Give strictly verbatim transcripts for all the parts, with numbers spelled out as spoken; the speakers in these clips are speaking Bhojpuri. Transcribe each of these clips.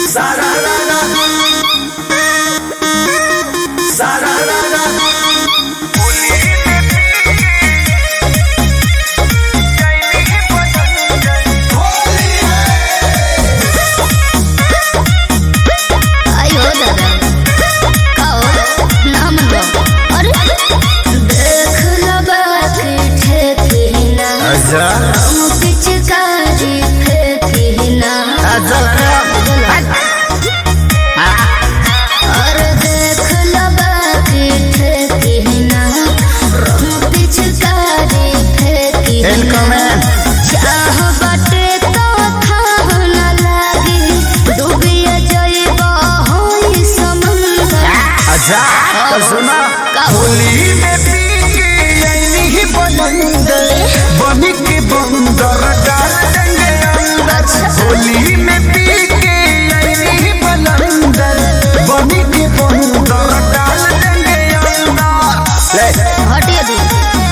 होली में पी के यही बंदर बनी के बंदर डाल देंगे अंदर। होली में पी के यही बंदर बनी के बंदर डाल देंगे अंदर। हटिए दी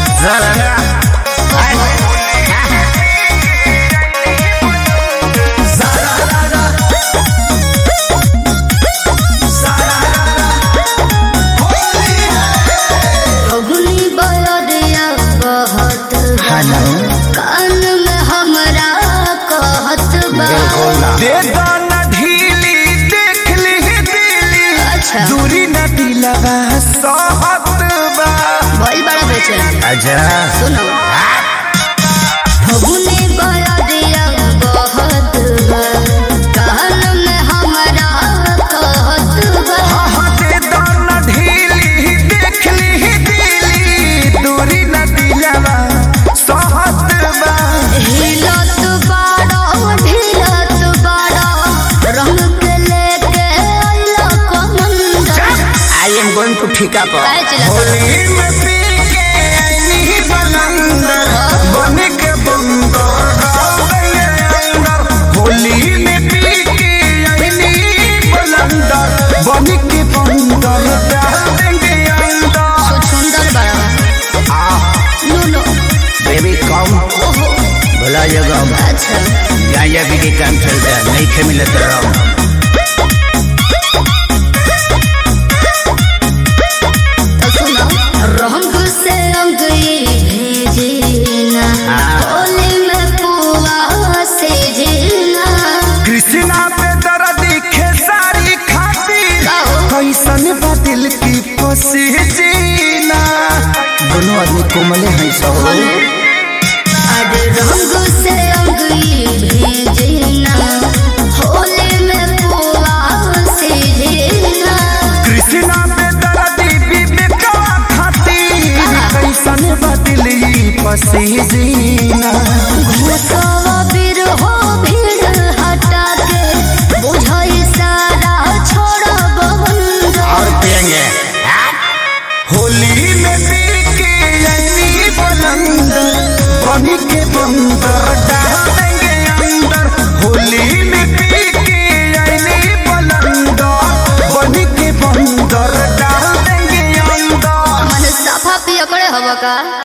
कान में हमरा कहत बा दे दाना ढीली देख ली दिली। अच्छा दूरी न दिलवा सहत बा भइल बड़ा बेचैन। अच्छा सुनो फगुनी बड़ा दिया कहत बा कान में हमरा कहत बा। हाँ दे दाना ढीली देख ली दिली। दूरी न दिलवा सहत बा हिलत बाड़ा ढिलत बाड़ा रंग के लेके आइला commander. I am going to ठिका पर काहे चिल्लाता? होली में पी के आईनी बलंदर बने के बंदर डाल देंगे अंदर। होली में पी के आईनी बलंदर बने के बंदर डाल देंगे अंदर। सो सुंदर बड़ा आ नो नो बेबी कम ओहो भला जगह अच्छा यहाँ ये भी के काम चलता है नहीं खे मिलत रहो। तो सुनो रंग से रंग भेजना होली में पुआ से जीना। कृष्णा पे दर्द खेसारी खातिर कैसन बा दिल की फंसी जीना। दोनों आदमी कोमले हैं सब अरे रंग से रंग भेजना होली में पुआ से जीना। कृष्णा पे दर्द विवेकवा खातिर कैसन बा दिल की फंसी जीना। घुसवा बीर हो भीड़ हटा के बुझाई सारा छोड़ा बंद। और पियेंगे होली में पी के यही बलंदर बनी के बंदर।